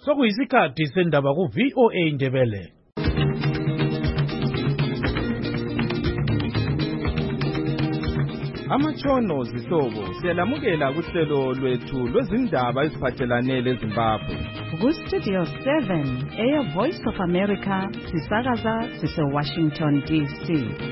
Sokuyisikhathi sendaba ku VOA Ndebele. Amatshono zihlobo siyalamukela kuhlelo lwethu lwezindaba eziphathelane leZimbabwe. Ku Studio 7 Air Voice of America sisakaza sise Washington DC.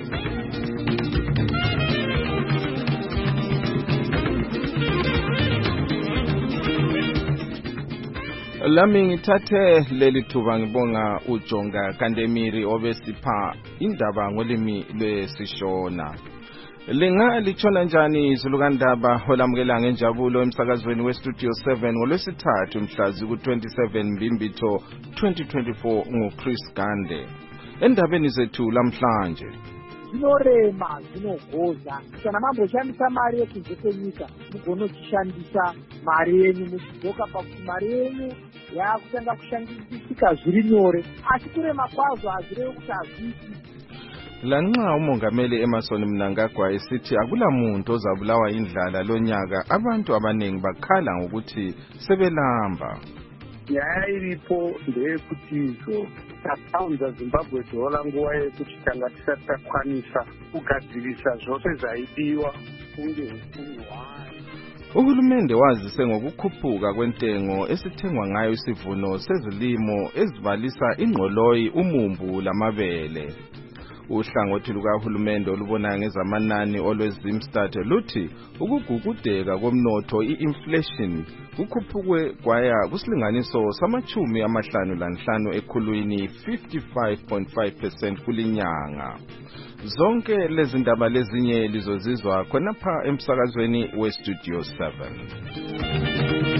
Lami ngithathe leli thuba ngibonga uJonga Kandemiri obesipha indaba ngolimi lwesishona. Linga litshona njani izulukandaba olamukela ngenjabulo emsakazweni weStudio 7 ngolwesithathu mhlazi ku-27 Mbimbitho 2024 nguChris Gande. Endabeni zethu lamhlanje zinorema dzinogoza kana mamboshandisa mari yekunze kwenyika mugonochishandisa mari yenyu muchidzoka pakuti mari yenyu yaakutanga kushandisika zviri nyore, asi kurema kwazvo hazvirevi kuti hazvisi. Lanxa umongameli Emmerson Mnangagwa esithi akula muntu ozabulawa indlala lonyaka, abantu abaningi bakhala ngokuthi sebelamba. Nyaya iripo ndeyekuti izvo tapaunza Zimbabwe dola nguva yekuti tanga tisati takwanisa kugadzirisa zvose zvaidiwa kunge hupfumi hwayo. Uhulumende wazise ngokukhuphuka kwentengo esithengwa ngayo isivuno sezilimo ezibalisa ingqoloyi, umumbu lamabele. Uhlangothi lukahulumende olubona ngezamanani olweZimstat luthi ukugugudeka komnotho i-inflation kukhuphuke kwaya kusilinganiso sama-55 ekhulwini 55.5% kulinyanga. Zonke lezi ndaba lezinye lizozizwa khonapha emsakazweni weStudio 7.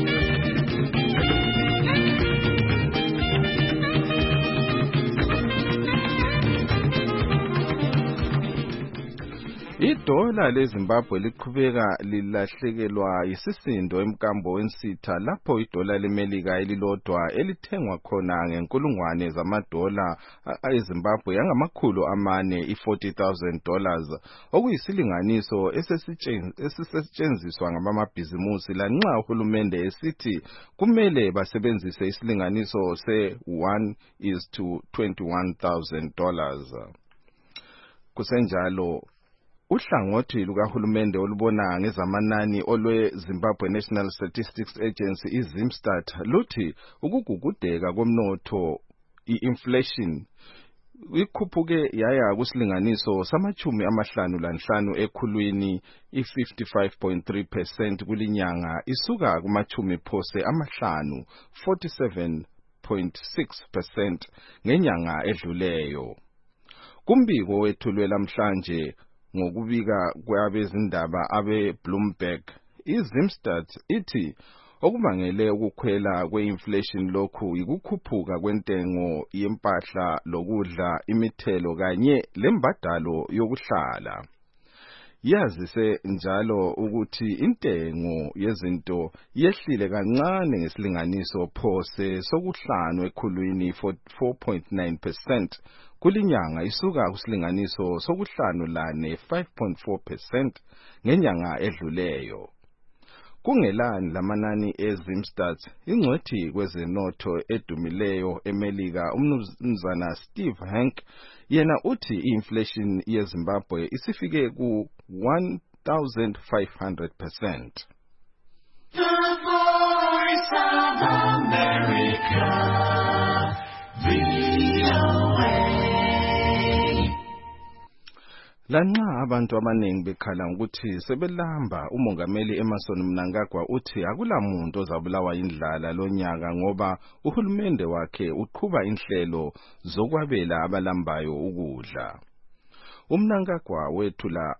Idola leZimbabwe liqhubeka lilahlekelwa yisisindo emkambo wensitha lapho idola leMelika elilodwa elithengwa khona ngenkulungwane zamadola eZimbabwe yangama-400 $40,000 okuyisilinganiso esisetshenziswa ngabamabhizimusi, lanxa uhulumende esithi kumele basebenzise isilinganiso se-$1:21,000. Kusenjalo uhlangothi lukahulumende olubona ngezamanani olweZimbabwe National Statistics Agency iZimstat luthi ukugugudeka komnotho i-inflation ikhuphuke yaya kusilinganiso sama-55 ekhulwini i-55.3% kulinyanga isuka kuma-50 phose amahlanu 47.6% ngenyanga edluleyo. Kumbiko wethulwe lamhlanje ngokubika kwabezindaba abe-Bloomberg, iZimstat ithi okubangele ukukhwela kwe-inflation lokhu yikukhuphuka kwentengo yempahla lokudla, imithelo kanye lembadalo yokuhlala. Yazise njalo ukuthi intengo yezinto yehlile kancane ngesilinganiso phose sokuhlanu ekhulwini 4.9% kulinyanga isuka kusilinganiso sokuhlanu lane 5.4% ngenyanga edluleyo. Kungelani lamanani eZimstat, ingcwethi kwezenotho edumileyo eMelika umnumzana Steve Hank yena uthi i-inflation yeZimbabwe isifike ku 1,500%. The Voice of America, VOA. Lanxa abantu abaningi bekhala ukuthi sebelamba, umongameli Emmerson Mnangagwa uthi akula muntu ozabulawa indlala lonyaka ngoba uhulumende wakhe uqhuba inhlelo zokwabela abalambayo ukudla. UMnangagwa wethule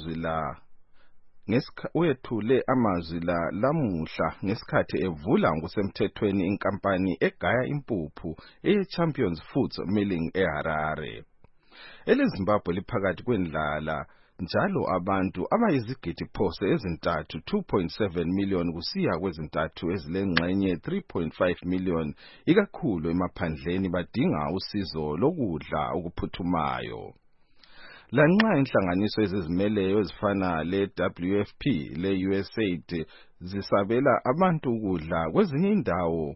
amazwi la lamuhla ngesikhathi evula ngokusemthethweni inkampani egaya impuphu eye-Champions Foods Milling eHarare. EleZimbabwe liphakathi kwendlala njalo abantu abayizigidi phose ezintathu 2.7 million kusiya kwezintathu ezilengxenye 3.5 million ikakhulu emaphandleni badinga usizo lokudla okuphuthumayo. Lanxa inhlanganiso ezizimeleyo ezifana le-WFP le-USAID zisabela abantu ukudla kwezinye indawo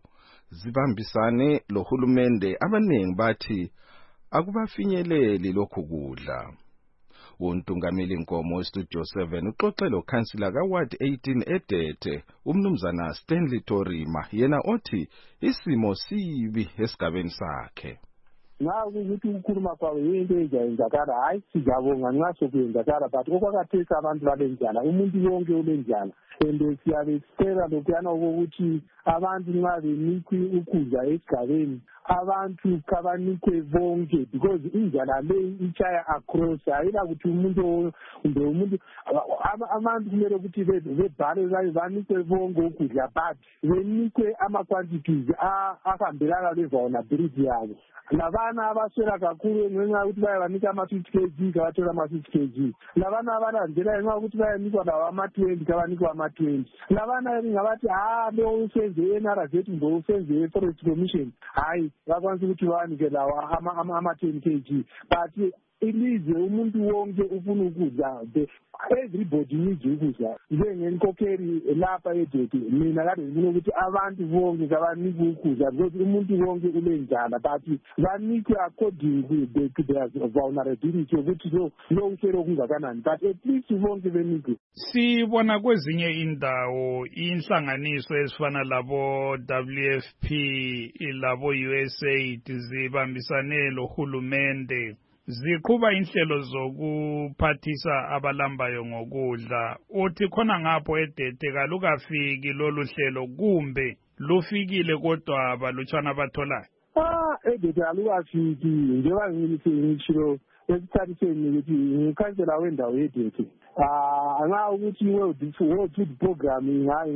zibambisane lohulumende abanengi bathi akubafinyeleli lokhu kudla. Untungameli Nkomo weStudio 7 uxoxe loKhansila kaWard 18 eDete umnumzana Stanley Torima yena othi isimo sibi esigabeni sakhe. Ukuthi ukukhuluma kwawo yinto eyenzakala hayi sijabonga nxa sokuyenzakala but okwakathesa abantu babenjala umuntu wonke ubenjala and siyabe sicela lokhuyana okokuthi abantu nxa benikwe ukudla esigabeni abantu kabanikwe bonke because injala leyi itshaya across ayila ukuthi umuntu kumbe umuntu abantu kumele ukuthi bebhale banikwe bonke ukudla but benikwe ama-quantities ahambelana le-vulnerability yabo. Labana abaswela kakhulu ngenxa ukuthi bayabanika ama-50 kg kabathola ama-50 kg. Labana abalandela ngenxa ukuthi bayanikwa lawo ama-20 kabanikwa ama-20. Labana ngabathi lo usenze enara zethu mbo usenze e-forest commission hayi bakwanisa ukuthi bawanike lawo ama-10 kg but ilizwe umuntu wonke ufuna ukudla everybody needs ukudla njengenkokheli lapha eDete mina kade ngifuna ukuthi abantu bonke kabanikwe ukudla because umuntu wonke ulenjala but banikwe according to their vulnerability ukuthi lo uhlelo kungakanani but at least bonke benikwe. Sibona kwezinye indawo inhlanganiso ezifana labo WFP labo USAID zibambisane lohulumende ziqhuba inhlelo zokuphathisa abalambayo ngokudla. Uthi khona ngapho eDete kalukafiki lolu hlelo kumbe lufikile kodwa balutshwana batholayo? eDete alukafiki njengoba ngishilo esithathiseni ukuthi ngikhansela wendawo yeDete. Nxa ukuthi World Food Program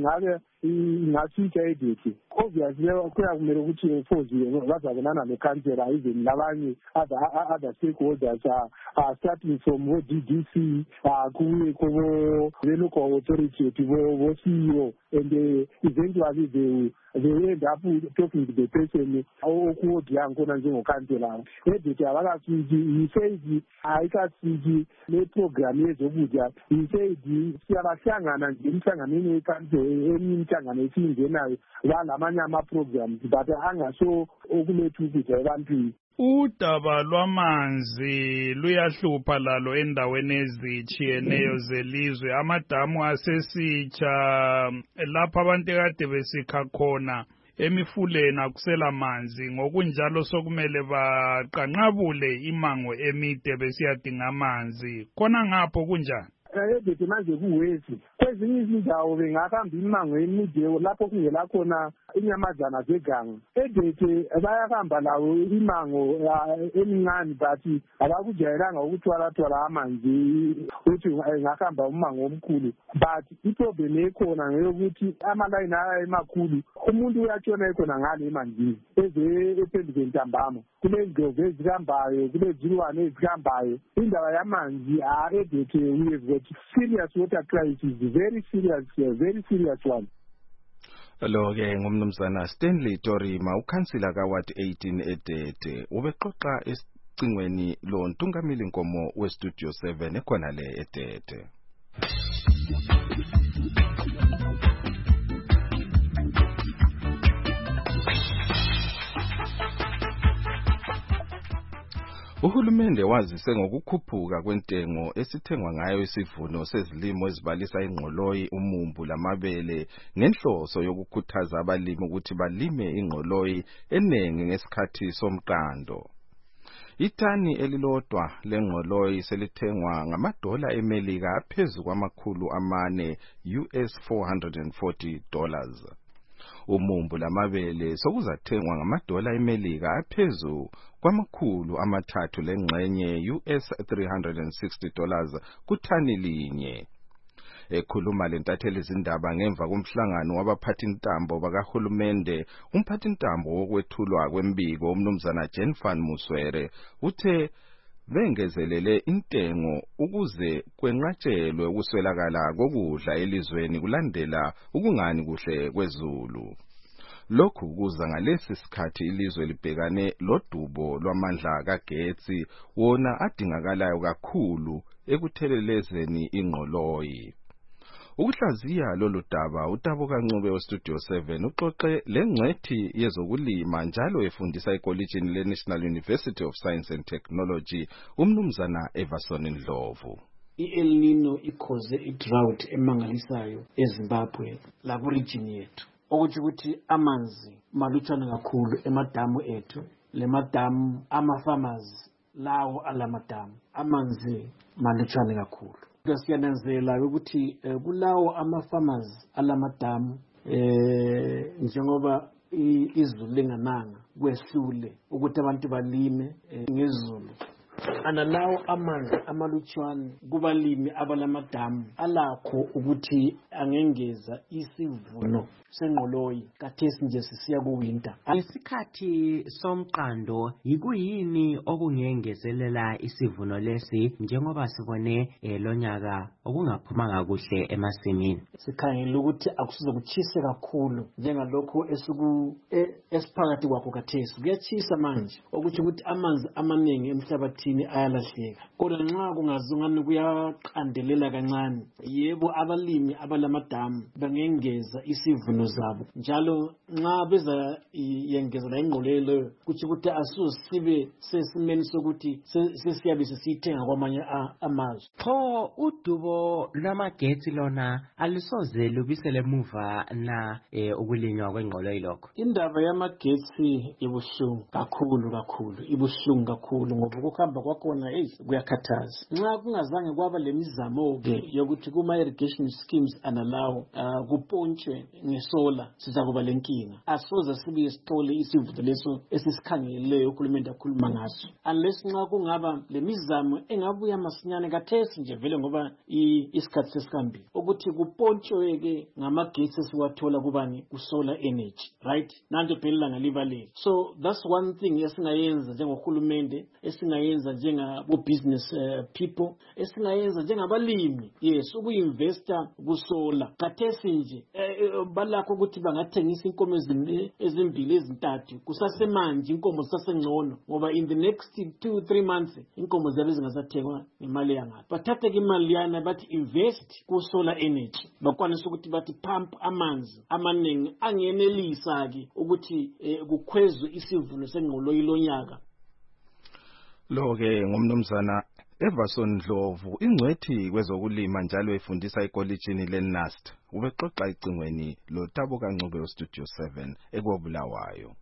ingafika eDete obviously kuya kumele ukuthi ufoziwe bazabonana nekhansela even labanye other stakeholders starting from DDC kuye kubo local authority bo CEO and eventually they end up talking to the person okuwodya ngona njengokhansela. eDete abakafiki yisaidi ayikafiki le program yezokudya yisaidi siyabahlangana nje emhlanganweni wekhansela emihlangano esingenayo balamanye ama-programs but angasho okuletha ukudla ebantwini. Udaba lwamanzi luyahlupha lalo endaweni ezitshiyeneyo zelizwe. Amadamu asesitsha lapha abantu kade besikha khona emifuleni akusela manzi, ngokunjalo sokumele baqanqabule imango emide besiyadinga amanzi. Khona ngapho kunjani? eDete manje kuwezi kwezinye izindawo bengahamba imango emide lapho kungela khona inyamazana zeganga. eDete bayahamba lawo imango emincane but abakujayelanga ukuthwala amanzi ukuthi ngahamba umango omkhulu but iproblem ekhona ngeyokuthi amalayini emakhulu umuntu uyatshona ekhona ngale emanzini ephenduke ntambama kulezindlovu ezihambayo kulezilwane ezihambayo. Indaba yamanzi eDete we have got serious water crisis, very serious one. Lo-ke ngumnumzana Stanley Torima ukhansila kaWard 18 eDete ubexoxa esicingweni lo Ntungameli Nkomo weStudio 7 ekhona le eDete. Uhulumende wazise ngokukhuphuka kwentengo esithengwa ngayo isivuno sezilimo ezibalisa ingqoloyi, umumbu lamabele ngenhloso yokukhuthaza abalimi ukuthi balime ingqoloyi enengi ngesikhathi somqando. Itani elilodwa lengqoloyi selithengwa ngamadola eMelika aphezulu kwama-400 US $440. Umumbu lamabele sokuzathengwa ngamadola eMelika aphezulu kwama-300 lengxenye US $360 kuthani linye. Ekhuluma lentatheli izindaba ngemva komhlangano wabaphathintambo bakahulumende, umphathintambo wokwethulwa kwembiko umnumzana Jen van Muswere uthe bengezelele intengo ukuze kwenqatshelwe ukuswelakala kokudla elizweni kulandela ukungani kuhle kwezulu. Lokhu kuza ngalesi sikhathi ilizwe libhekane lodubo lwamandla kagetsi wona adingakalayo kakhulu ekuthelelezeni ingqoloyi. Ukuhlaziya lolu daba uTabo Kancube weStudio 7 uxoxe lengcwethi yezokulima njalo efundisa ekollegini leNational University of Science and Technology umnumzana Everson Ndlovu. I-El Nino ikhoze i-drought emangalisayo eZimbabwe laku region yethu. Ukuthi amanzi malutshwana kakhulu emadamu ethu, le madamu ama-farmers lawo alamadamu amanzi malutshwana kakhulu. Siyananzela ukuthi kulawo ama-farmers alamadamu njengoba izulu lingananga kwehlule ukuthi abantu balime ngezulu. Analawo amanzi amalutshwane kubalimi abalamadamu alakho ukuthi angengeza isivuno senqoloyi kathesi nje sisiya kuwinter. Isikhathi somqando yikuyini okungengezelela isivuno lesi njengoba sibone lonyaka okungaphumanga kuhle emasimini? Sikhangela ukuthi akusize kuchise kakhulu njengalokho esiphakathi kwakho kathesi. Kuyachisa manje ukuthi amanzi amaningi emhlabathini ayalahleka. Kodwa nxa kungazungani kuyaqandelela kancane, yebo abalimi abalamadamu bangengeza isivuno zabo. Njalo nxa beza yengezela ingqolelo ukuthi asosibe sesimeni sokuthi sesiyabe sesithenga kwamanye amazwe. Pho udubo lwamagetsi lona alisoze lubisele emuva na ukulinywa kwengqolo ilokho? Indaba yamagetsi ibuhlungu kakhulu ngoba ukuhamba kwakhona kuyakhathaza. Nxa kungazange kwaba lemizamo-ke yokuthi kuma-irrigation schemes analawo kupontshwe ngesola, sizakuba lenkinga. Asoze sibe sithole isivuno leso esisikhangeleyo uhulumende akhuluma ngaso. Unless nxa kungaba lemizamo engabuya masinyane kathesi nje vele ngoba isikhathi sesikambile ukuthi kupontshwe-ke ngamagetsi esiwathola kubani kusolar energy, right? Nanto phela ilanga libalele. So that's one thing esingayenza njengohulumende, esingayenza njengabo-business people, esingayenza njengabalimi, yes, ukuinvesta kusolar. Kathesi nje balakho ukuthi bangathengisa inkomo ezimbili ezintathu kusasemanje, inkomo zisasengcono ngoba in the next 2-3 months inkomo zabe zingasathengwa ngemali yangapha. Bathathe imali yana bathi invest ku solar energy, bakwanisa ukuthi bathi pump amanzi amaningi angenelisa-ke ukuthi kukhwezwe isivuno sengqolo yilonyaka. Lo-ke ngumnumzana Everson Ndlovu, ingcwethi kwezokulima njalo efundisa ekollegini leNUST. Ubexoxa icingweni lo Thabo Kancube weStudio 7 eKobulawayo.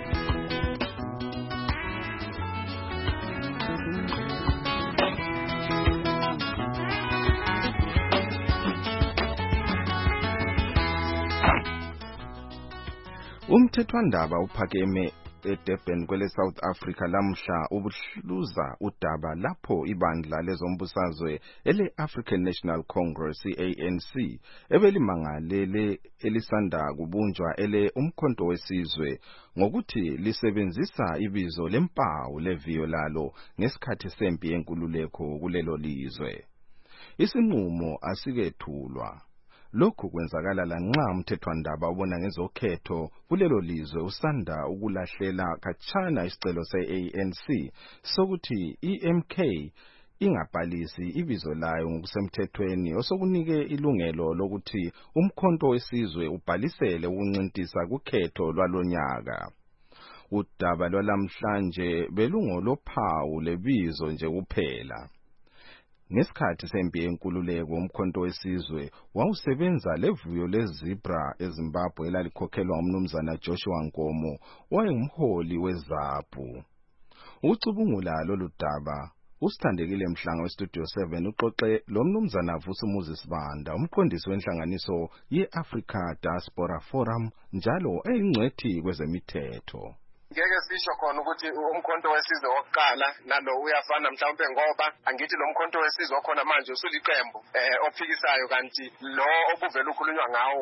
Umthethwandaba uphakeme eDurban kwele South Africa lamhla ubuhluza udaba lapho ibandla lezombusazwe ele African National Congress ANC ebelimangalele elisanda kubunjwa ele umkhonto wesizwe ngokuthi lisebenzisa ibizo lempawu leviyo lalo ngesikhathi sempi yenkululeko kulelo lizwe. Isinqumo asikethulwa. Lokhu kwenzakala lanxa umthethwandaba ubona ngezokhetho kulelo lizwe usanda ukulahlela khatshana isicelo se-ANC sokuthi iMK ingabhalisi ibizo layo ngokusemthethweni osokunike ilungelo lokuthi umkhonto wesizwe ubhalisele ukuncintisa kukhetho lwalonyaka. Udaba lwalamhlanje belungolophawu lebizo nje kuphela. Ngesikhathi sempi yenkululeko umkhonto wesizwe wawusebenza levuyo lezibra eZimbabwe elalikhokhelwa umnumzana Joshua Nkomo wayengumholi weZAPU. Ucubungula lolu daba usithandekile Mhlanga weStudio 7 uxoxe lo mnumzana Vusumuzi Sibanda, umqondisi wenhlanganiso ye-Africa Diaspora Forum njalo eyingcwethi kwezemithetho. Ngeke sisho khona ukuthi umkhonto wesizwe wokuqala nalo uyafana mhlawumbe ngoba angithi lo mkhonto wesizwe okhona manje usuliqembu ophikisayo kanti lo obuvela ukhulunywa ngawo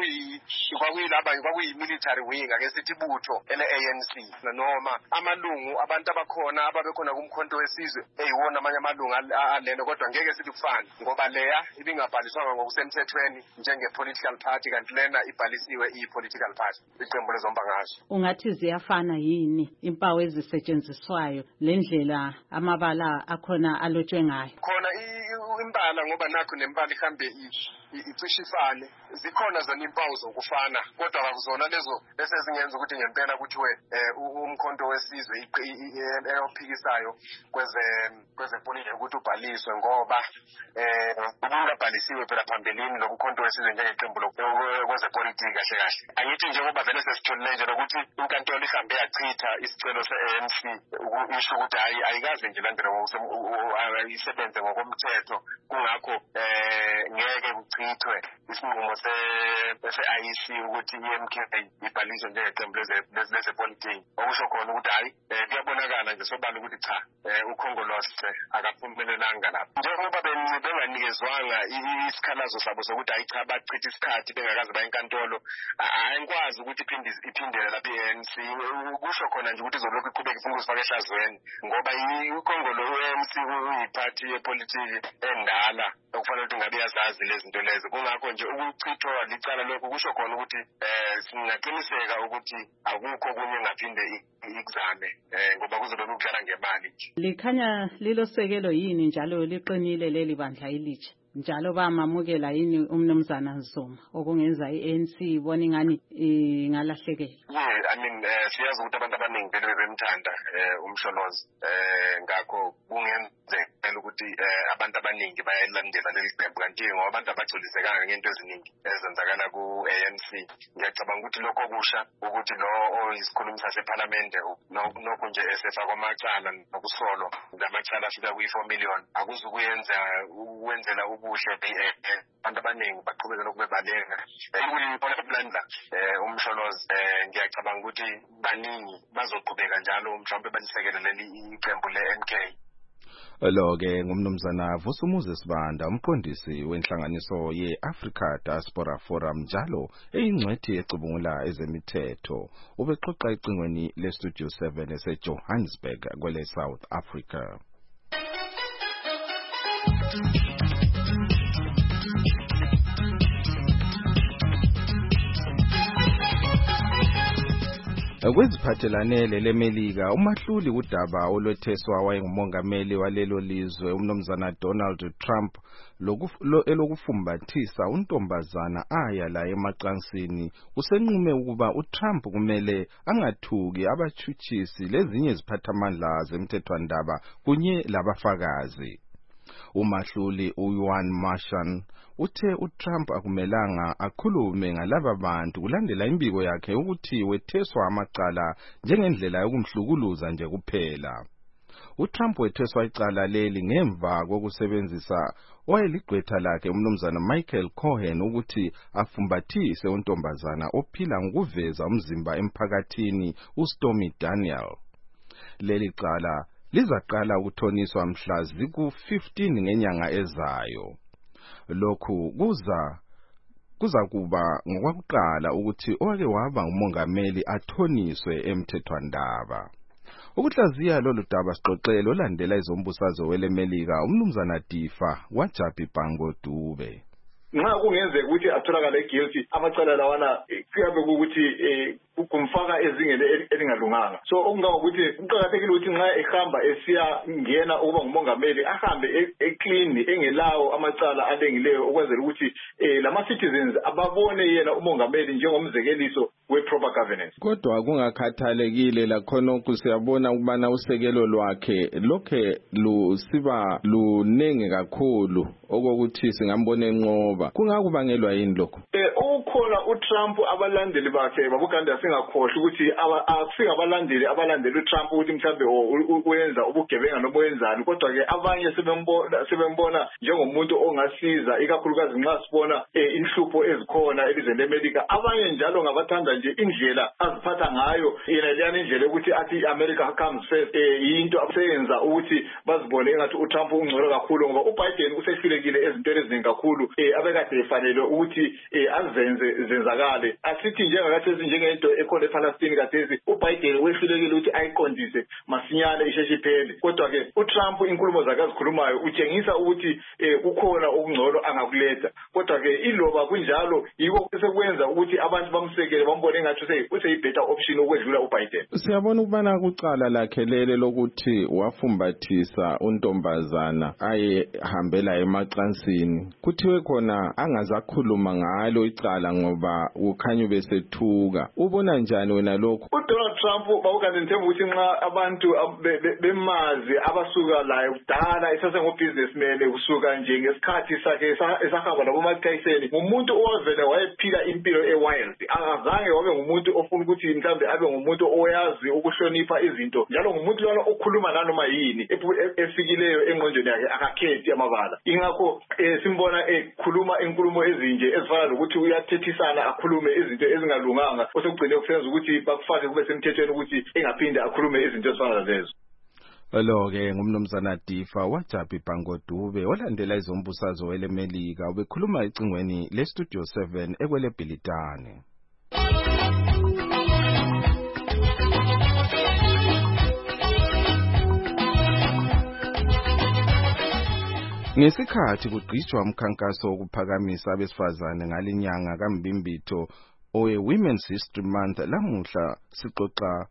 kwakuyi-military wing ake sithi butho ele-ANC noma amalungu abantu abakhona ababekhona kumkhonto wesizwe eyiwona amanye amalungu alelo, kodwa ngeke sithi kufana ngoba leya ibingabhaliswanga ngokusemthethweni njenge-political party kanti lena ibhalisiwe iyi-political party, iqembu lezombangazwe. Ungathi ziyafana yini impawu ezisetshenziswayo lendlela amabala akhona alotshwe ngayo? Khona imbala ngoba nakho nembala ihambe icishe ifane. Zikhona zona impawu zokufana kodwa akuzona lezo esezingenza ukuthi ngempela kuthiwe umkhonto wesizwe eyophikisayo kwezepolitiki ukuthi ubhaliswe ngoba ungabhalisiwe phela phambilini lokukhonto wesizwe njengeqembu kwezepolitiki kahle kahle. Angithi njengoba vele sesitholile nje ukuthi inkantolo ihambe yachitha isicelo se-ANC isho ukuthi ayikaze nje landela isebenze ngokomthetho kungakho ngeke kuchithwe isinqumo se-IEC ukuthi i-MK ibhaliswe njengeqembu lezepolitiki. Okusho khona ukuthi kuyabonakala nje sobala ukuthi cha ukhongolose akaphumelelanga lapho. Njengoba benganikezwanga isikhalazo sabo sokuthi cha bachitha isikhathi bengakaze baye enkantolo, ayikwazi ukuthi iphindele lapha i-ANC. Kusho khona nje ukuthi izolokhu iqhubeka ifuna ukuzifaka ehlazweni ngoba ikhongolo i-ANC uyiphathi yepolitiki endala okufanele ukuthi ngabe yazazi lezi zinto lezi. Kungakho nje ukuchithwa licala lokho kusho khona ukuthi singaqiniseka ukuthi akukho kunye engaphinde ikuzame ngoba kuzobe kudlala ngemali nje. Likhanya lilosekelo yini njalo liqinile leli bandla ilitshe? Njalo bamamukela yini umnumzana Zuma okungenza i-ANC ibona ingani ingalahlekela? Siyazi ukuthi abantu abaningi vele bemthanda uMsholozi ngakho kungenzeka ukuthi abantu abaningi bayayilandela leli qembu kanti ngoba abantu abagculisekanga ngento eziningi ezenzakala ku-ANC. Ngiyacabanga ukuthi lokho kusha ukuthi lo oyisikhulumi sasePhalamende nokho nje esefakwa amacala nokusolwa ngamacala afika kwi-4 million akuzukwenzela ubuhle abantu abaningi baqhubekela ukube balenga kuyiphola uMsholozi. Ngiyacabanga ukuthi baningi bazoqhubeka njalo mhlawumbe balisekele leli iqembu le-MK. Lo-ke ngumnumzana Vusumuzi Sibanda, umqondisi wenhlanganiso ye-Africa Diaspora Forum njalo eyingcwethi ecubungula ezemithetho. Ubexoxa ecingweni le-Studio 7 eseJohannesburg kwele South Africa. Kweziphathelane leMelika, umahluli udaba olwetheswa wayengumongameli walelo lizwe umnumzana Donald Trump elokufumbathisa untombazana aya la emacansini usenqume ukuba uTrump kumele angathuki abatshutshisi lezinye iziphathamandla zemthethwandaba kunye labafakazi. Umahluli uYuan Marshan uthe uTrump akumelanga akhulume ngalaba bantu kulandela imbiko yakhe ukuthi wetheswa amacala njengendlela yokumhlukuluza nje kuphela. uTrump wetheswa icala leli ngemva kokusebenzisa owayeligqwetha lakhe umnumzana Michael Cohen ukuthi afumbathise untombazana ophila ngokuveza umzimba emphakathini uStormy Daniel. Leli cala lizaqala ukuthoniswa mhla ziku-15 ngenyanga ezayo. Lokhu kuza kuba ngokwakuqala ukuthi owake waba ngumongameli athoniswe emthethwandaba. Ukuhlaziya lolu daba sixoxele olandela izombusazwe weleMelika umnumzana Difa waJabi Bhango Dube. Nxa kungenzeka ukuthi atholakala guilty amacala lawana kuyabe ukuthi kumfaka ezingeni elingalunganga. So okungangokuthi kuqhakathekile ukuthi nxa ehamba esiya ngena ukuba ngumongameli ahambe eclean engelawo amacala alengileyo ukwenzela ukuthi lama citizens ababone yena umongameli njengomzekeliso we-proper governance. Kodwa kungakhathalekile lakhona siyabona ukubana usekelo lwakhe lokhe lusiba lunenge kakhulu okokuthi singambona enqoba. Kungakubangelwa yini lokho? Ukhona uTrump abalandeli bakhe babuganda singakhohle ukuthi abalandeli uTrump ukuthi mhlambe uyenza ubugebenga noma wenzani, kodwa ke abanye sebembona njengomuntu ongasiza ikakhulukazi nxa sibona inhlupho ezikhona elizweni leMelika. Abanye njalo ngabathanda nje indlela aziphatha ngayo yena leyana indlela ukuthi athi America comes first, into aseyenza ukuthi bazibone engathi uTrump ungcono kakhulu ngoba uBiden usehlulekile ezintweni eziningi kakhulu abekade efanele ukuthi zenzakale. Asithi njengakathi njengento ekhona ePalestine kathesi uBiden wehlulekile ukuthi ayiqondise masinyane isheshe iphele, kodwa ke uTrump inkulumo zakhe azikhulumayo utshengisa ukuthi kukhona okungcono angakuletha, kodwa ke iloba kunjalo yiko sekwenza ukuthi abantu bamsekele bambone umbone engathi useyi-better option ukwedlula uBiden. Siyabona ukubana kucala lakhe lele lokuthi wafumbathisa untombazana ayehambela emacansini. Kuthiwe khona angazakhuluma ngalo icala ngoba ukhanya ubesethuka. Ubona njani wena lokho? UDonald Trump bawukanti ngithemba ukuthi nxa abantu bemazi abasuka layo kudala esasengo-businessman kusuka nje ngesikhathi sakhe esahamba labo Mike Tyson, ngumuntu owavele wayephila impilo e-wild. Akazange wabe ngumuntu ofuna ukuthi mhlawumbe abe ngumuntu oyazi ukuhlonipha izinto, njalo ngumuntu lona okhuluma nanoma yini efikileyo engqondweni yakhe, akakhethi amabala. Ingakho simbona ekhuluma inkulumo ezinje ezifana nokuthi uyathethisana akhulume izinto ezingalunganga, osekugcine kusenza ukuthi bakufake kube semthethweni ukuthi engaphinde akhulume izinto ezifana nalezo. Lo-ke ngumnumzana Difa Wajabi Bhangodube olandela izombusazwe welemelika ubekhuluma ecingweni leStudio 7 ekwele Bhilitane. Ngesikhathi kugqitshwa umkhankaso wokuphakamisa abesifazane ngalinyanga kaMbimbitho owe-Women's History Month, lamuhla sixoxa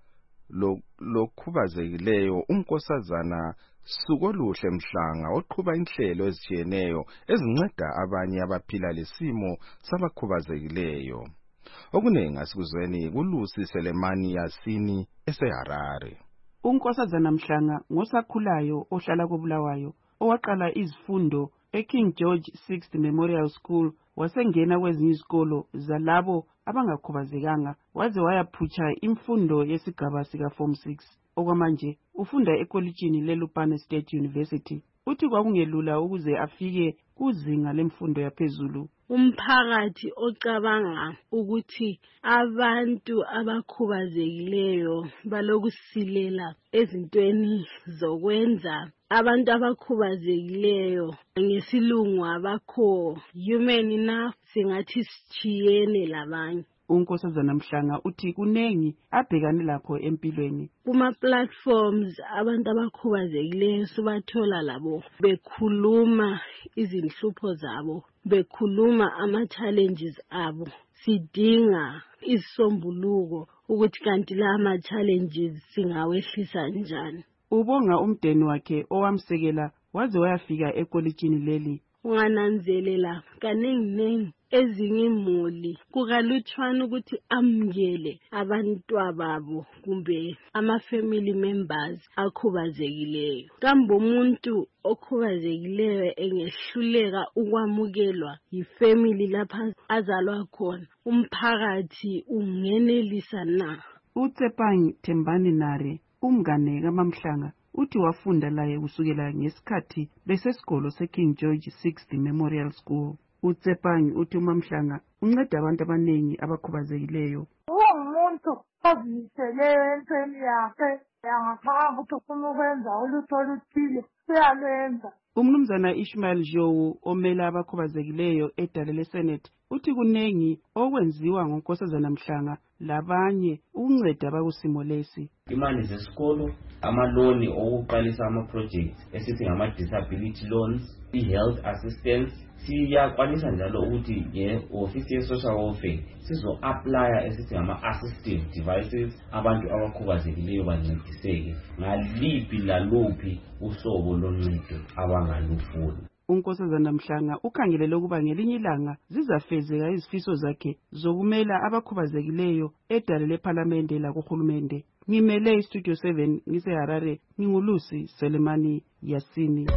lokhubazekileyo unkosazana Sukoluhle Mhlanga oqhuba inhlelo ezitshiyeneyo ezinceda abanye abaphila lesimo sabakhubazekileyo. Okunengi asikuzweni kuLusi Selemani Yasini eseHarare. Unkosazana Mhlanga ngosakhulayo ohlala koBulawayo owaqala izifundo eKing George 6th Memorial School, wasengena kwezinye izikolo zalabo abangakhubazekanga waze wayaphutsha imfundo yesigaba sika Form 6. Okwamanje ufunda ekolitshini leLupane State University. Uthi kwakungelula ukuze afike kuzinga lemfundo yaphezulu. Umphakathi ocabanga ukuthi abantu abakhubazekileyo balokusilela ezintweni zokwenza abantu abakhubazekileyo ngesilungu abakho human enough, singathi sichiyene labanye. Unkosazana Mhlanga uthi kunengi abhekane lakho empilweni. Kuma platforms abantu abakhubazekileyo sibathola labo bekhuluma izinhlupho zabo, bekhuluma ama-challenges abo. Sidinga isisombuluko ukuthi kanti la ama-challenges singawehlisa njani. Ubonga umdeni wakhe owamsekela waze wayafika ekolitshini leli. Ungananzelela kaningi ezinye imuli kukalutshwana ukuthi amukele abantwababo kumbe ama-family members akhubazekileyo. Kambe umuntu okhubazekileyo engehluleka ukwamukelwa yifamily lapha azalwa khona, umphakathi ungenelisa na? uTsepangi Thembani Nare umngane kaMamhlanga uthi wafunda laye kusukela ngesikhathi besesikolo seKing George 6th Memorial School. uTsepangi uthi uMamhlanga unceda abantu abanengi abakhubazekileyo. Umuntu ozimiseleyo empilweni yakhe yangapha ukuthi ufuna ukwenza ulutho oluthile uyalwenza. Umnumzana Ishmael Jowu omela abakhubazekileyo edale leSenate uthi kunengi okwenziwa ngonkosazana Mhlanga labanye ukunceda abakusimo lesi. Imali zesikolo, amaloni okuqalisa ama-projects esithi ngama-disability loans, i-health assistance. Siyakwanisa njalo ukuthi ofisi ye-social welfare sizo-aplya esithi ngama-assistive devices abantu abakhubazekileyo bancediseke ngaliphi laluphi uhlobo loncedo abangalufuna. Unkosazana Mhlanga ukhangelele ukuba ngelinye ilanga zizafezeka izifiso zakhe zokumela abakhubazekileyo edale lePhalamende lakuhulumende. Ngimele iStudio 7 ngiseHarare, ngingulusi Selemani Yasini.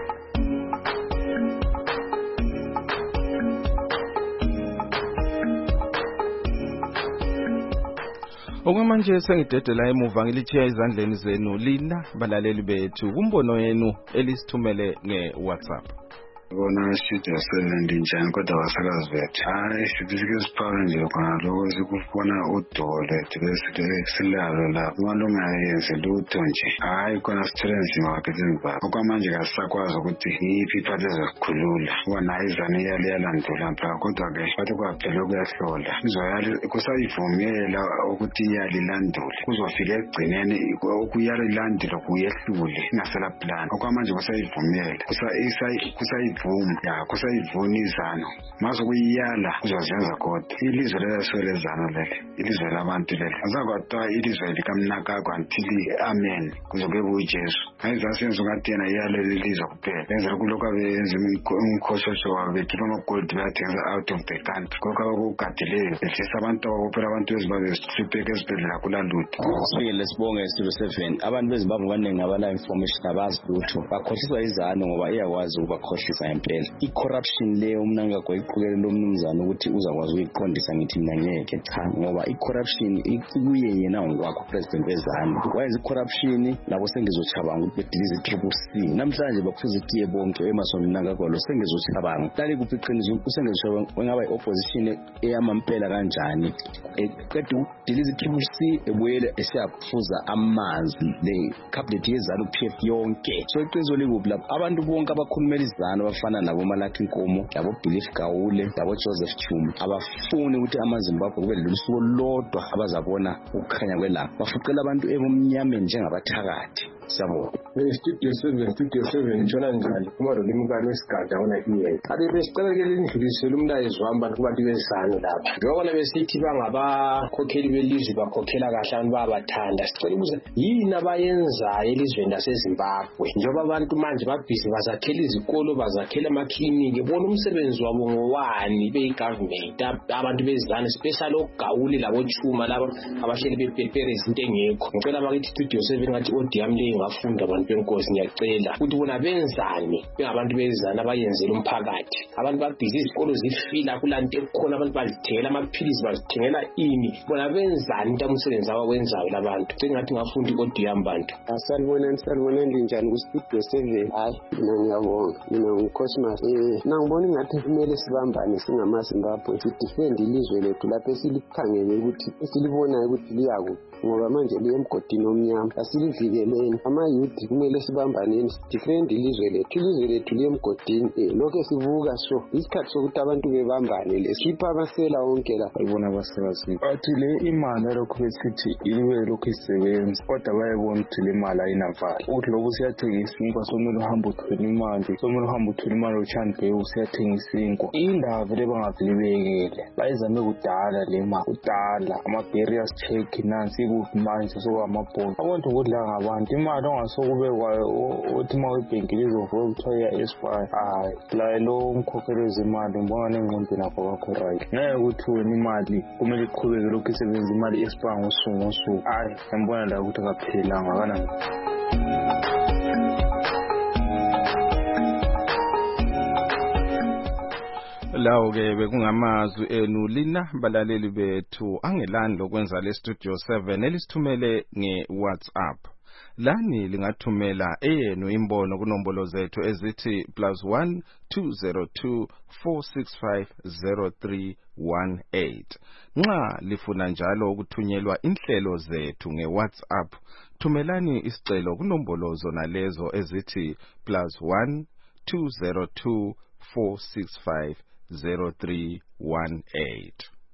Okwamanje sengidedela emuva ngilithiya izandleni zenu lina balaleli bethu kumbono wenu elisithumele ngeWhatsApp. Bona studio 7 njani kodwa wasakazi bethu. Hayi sibike siphawula nje khona lokho sikufuna udole silalo la malungayenze lutho nje. Hayi khona strength marketing ba. Okwamanje kasakwazi ukuthi yiphi iphathe zokukhulula. Wona izana yalandula phela kodwa ke bathi kwaphela ukuyahlola. Izoyali kusayivumela ukuthi iyalilandula. Kuzofika egcineni ukuyalilandula kuyehlule ingasela plan. Okwamanje kusayivumela. Kusayi kusayivumi kusayivuni izano maze kuyiyala uzozenza kodwa ilizwe lelaswelezano leli ilizwe labantu leli azakwathiwa ilizwe likamnakagwa ntili amen kuzoke kujesu ayizasenza ungathi yena iyaleli lizwe kuphela enzela kulokhu abenza umkhoshosho wabo bekhipha amagolidi bayathenga out of the country kulokhu abakugadileyo behlisa abantu abakuphela abantu bezimbabwe besihlupheka ezibhedlela kulalutho. Sibongile sibonge Studio 7 abantu bezimbabwe abaningi abala information abazi lutho bakhohlisa izano ngoba iyakwazi ukubakhohlisa ngempela i-corruption leyo umnangagwa iqhubekele lo mnumzana ukuthi uzakwazi ukuyiqondisa ngithi mina ngeke cha ngoba i-corruption ikuye yena ngokwakho president wezano wayenza i-corruption labo sengizochabanga ukuthi bedilize i-CCC namhlanje baphuza itiye bonke emasoni mnangagwa lo sengizochabanga lali kuphi iqiniso usengizochabanga wengaba i-opposition eyamampela kanjani eqeda ukudilize i-CCC ebuyele esiyaphuza amanzi le cabinet yezalo PF yonke so iqiniso likuphi lapho abantu bonke abakhulumela izano abafana nabo Malaki Nkomo labo Belief Gawule labo Joseph Chuma abafuni ukuthi amaZimbabwe kube lelusuku lodwa abazabona ukukhanya kwelapha bafuqela abantu ebumnyameni njengabathakathi siyabona. Studio 7 ntshona njani uMarolimukani wesigada wona iye ade besicela indlulisele umlayezo wami kubantu bezano lapha njengoba besithi bangabakhokheli belizwe bakhokhela kahle abantu bayabathanda sicela ukuze yini abayenzayo elizweni laseZimbabwe njengoba abantu manje babhizi bazakhela izikolo bazakhela amakliniki bona umsebenzi wabo ngowani beyi-government abantu bezano special ogawule labo Chuma labo abahleli bepepere izinto engekho ngicela bakithi Studio 7 ngathi odiyami ngafunda abantu benkosi ngiyacela ukuthi bona benzani bengabantu bezana abayenzela umphakathi abantu babhizi izikolo zifila kulanto ekhona abantu bazithengela amaphilisi bazithengela ini bona benzani into umsebenzi abawenzayo labantu sengathi ngafunda ikodiyami bantu saliboneni njani ku Studio 7 hayi mina ngiyabonga mina ngukosmas nangibona ngathi kumele sibambane singamaZimbabwe sidefend ilizwe lethu lapho esilikhangele ukuthi esilibonayo ukuthi liyaku ngoba manje liye emgodini omnyama asilivikeleni ama-youth kumele sibambaneni sidefend ilizwe lethu liye emgodini lokho sivuka so isikhathi sokuthi abantu bebambane lesipha amasela onke la ayibona abasebenzi bathi le imali lokho besithi ibe lokho isebenza kodwa bayebona ukuthi le mali ayinavali ukuthi lokho siyathengisa inkwa somele uhambe uthwele imali uChanbey usiyathengisa inkwa indaba le bangazilibekele bayizame kudala le mali kudala ama-barriers check nansi kuphi manje sokwamabhongo abantu ukudla ngabantu imali ongasokubekwayo uthi uma uyibhenkile izovuka kuthiwa iya-expire hayi la lo umkhokheli wezimali ngibona nengqondo nakho kakho right ngeke ukuthi wena imali kumele iqhubeke lokhu isebenza imali i-expire ngosuku hayi ngibona la ukuthi akaphelanga kanani. Lawo-ke bekungamazwi enu lina balaleli bethu angelani lokwenza le Studio 7 elisithumele nge-WhatsApp. Lani lingathumela eyenu imbono kunombolo zethu ezithi +1 202 465 0318. Nxa lifuna njalo ukuthunyelwa inhlelo zethu nge-WhatsApp, thumelani isicelo kunombolo zona lezo ezithi +1 202 465 0318.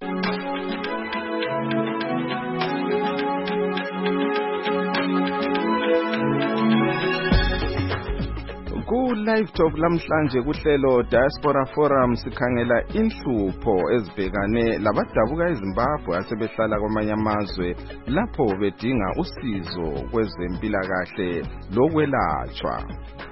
Ku live talk lamhlanje kuhlelo Diaspora Forum sikhangela inhlupho ezibhekane labadabuka eZimbabwe asebehlala kwamanye amazwe lapho bedinga usizo kwezempilakahle lokwelatshwa.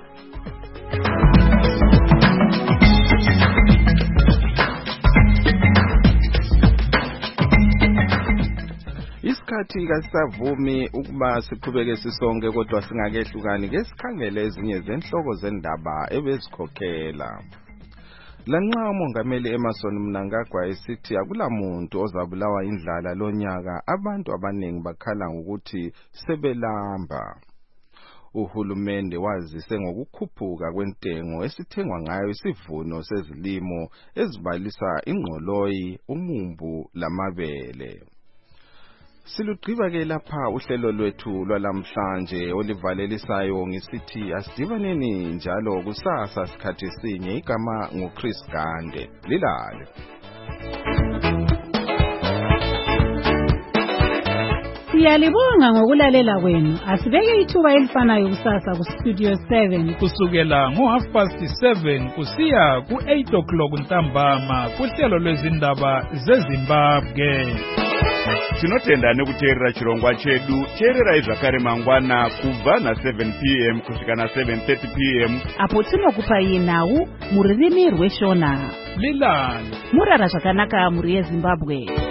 Isikhathi kasavumi ukuba siqhubeke sisonke kodwa singakehlukani ke sikhangele ezinye zenhloko zendaba ebezikhokhela. Lanxa umongameli Emmerson Mnangagwa esithi akulamuntu ozabulawa indlala lonyaka, abantu abaningi bakhala ngokuthi sebelamba. Uhulumende wazise ngokukhuphuka kwentengo esithengwa ngayo isivuno sezilimo ezibalisa ingqoloyi, umumbu lamabele. Silugqiba ke lapha uhlelo lwethu lwalamhlanje olivalelisayo ngisithi asidibaneni njalo kusasa sikhathi sinye. Igama nguChris Gande. Lilale. Siyalibonga ngokulalela kwenu. Asibeke ithuba elifanayo kusasa kuStudio 7 kusukela ngo7:30 kusiya ku8 ntambama kuhlelo lwezindaba zeZimbabwe. Tinotenda nekuteerera chirongwa chedu. Teererai zvakare mangwana kubva na7 p.m. kusvika na7:30 p.m. apo tinokupai nhau mururimi rweshona. Lilani murara zvakanaka muri yeZimbabwe.